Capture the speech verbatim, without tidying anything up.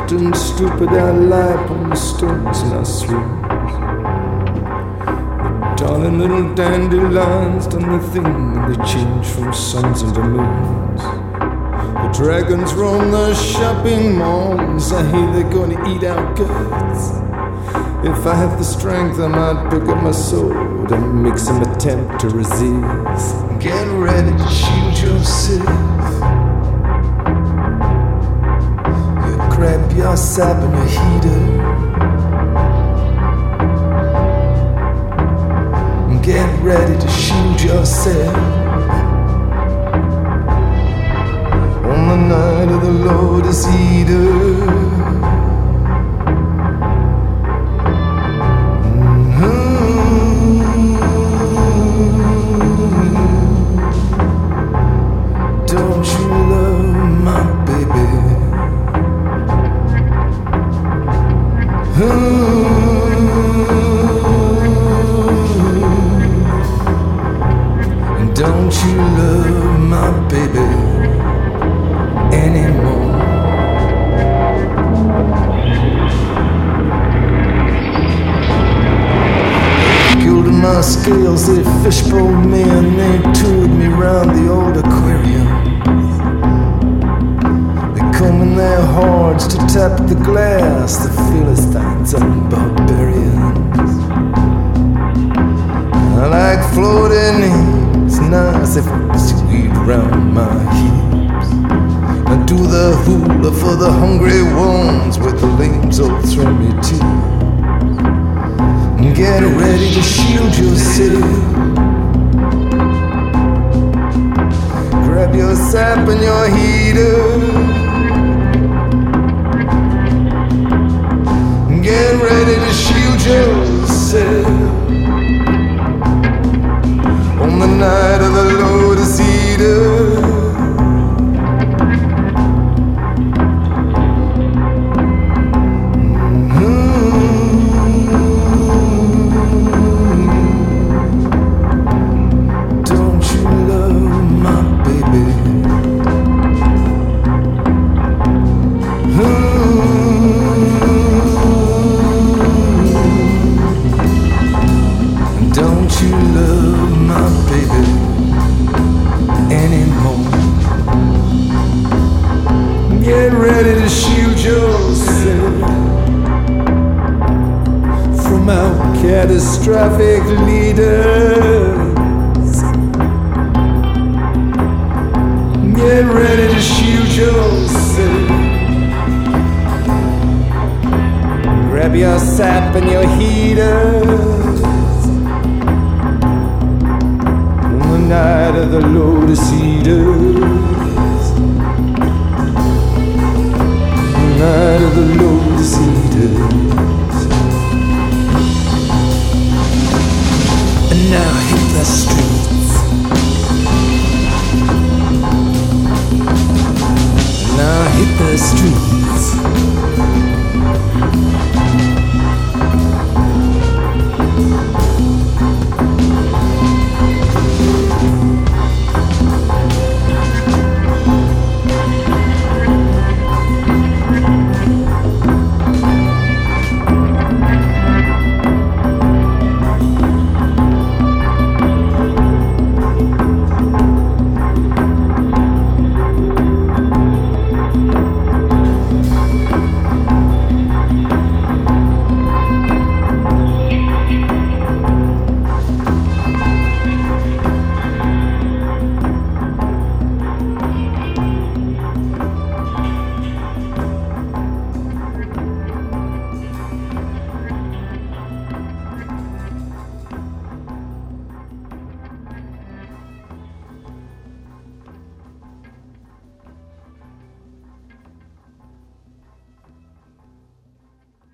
sweet and stupid I lie upon the stones and I swoon. The darling little dandelions done the thing and they change from suns into moons. The dragons roam the shopping malls, I hear they're gonna eat our guts. If I had the strength I might pick up my sword and make some attempt to resist. Get ready to shield yourself. Grab your sap and your heater. Get ready to shield yourself. On the night of the Lotus Eater. Don't you love my baby anymore? Gilded my scales, they fishbone me and they toured me round the old aquarium. They come in their hordes to tap the glass, the Philistines and barbarians. I like floating in. It's nice if it's sweet around my hips. I do the hula for the hungry ones with the lames all throw me too. Get ready to shield yourself. Grab your sap and your heater. Get ready to shield yourself. On the night of the Lotus Eater. Catastrophic leaders, get ready to shield yourself. Grab your sap and your heaters. On the night of the Lotus Eaters. On the night of the Lotus Eaters. Now hit the street.